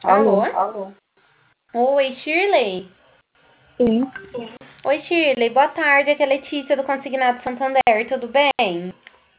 Alô? Alô? Oi, Shirley. Sim, Oi, Shirley. Boa tarde. Aqui é a Letícia do Consignado Santander. Tudo bem?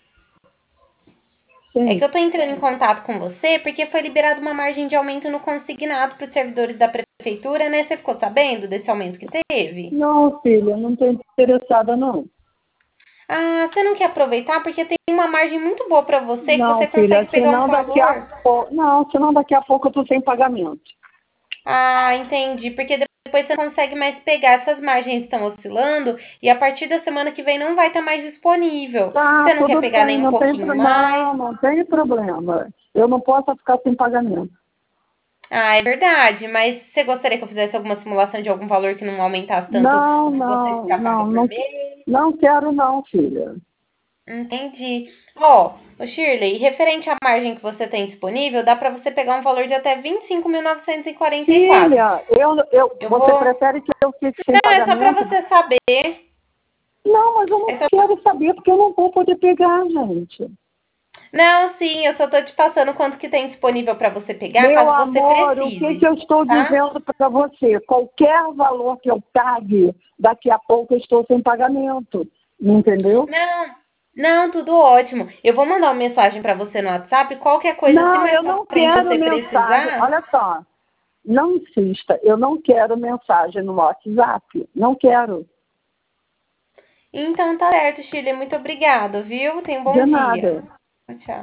É que sim. eu tô entrando em contato com você porque foi liberada uma margem de aumento no consignado para os servidores da prefeitura, né? Você ficou sabendo desse aumento que teve? Não, filha, não estou interessada, não. Ah, você não quer aproveitar porque tem uma margem muito boa para você que Não, você filha, consegue pegar um senão daqui a valor. pouco. Não, senão daqui a pouco eu estou sem pagamento. Ah, entendi. Porque depois você não consegue mais pegar. Essas margens estão oscilando e a partir da semana que vem não vai estar mais disponível. Tá, Você não quer tudo pegar bem, nem um não tem pouquinho problema. Não, mais? não tem problema. Eu não posso ficar sem pagamento. Ah, é verdade. Mas você gostaria que eu fizesse alguma simulação de algum valor que não aumentasse tanto Não, o que você não, já paga não, por não, mês? não quero não, filha. Entendi. Ó, ô Shirley, referente à margem que você tem disponível, dá para você pegar um valor de até 25.944. Filha, Eu você vou. prefere que eu fique sem Não, é só para pagamento? você saber. Não, mas eu É não só quero saber porque eu não vou poder pegar, gente. Não, sim, eu só tô te passando quanto que tem disponível para você pegar, Meu caso você amor, o que precise, que eu estou tá? dizendo para você? Qualquer valor que eu pague, daqui a pouco eu estou sem pagamento. Entendeu? Não, não, tudo ótimo. Eu vou mandar uma mensagem para você no WhatsApp. Qualquer coisa, se Não, mais eu para não frente quero você mensagem. precisar. Olha só, não insista. Eu não quero mensagem no WhatsApp. Não quero. Então tá certo, Shirley. Muito obrigada, viu? Tenha um bom De dia. nada. Tchau.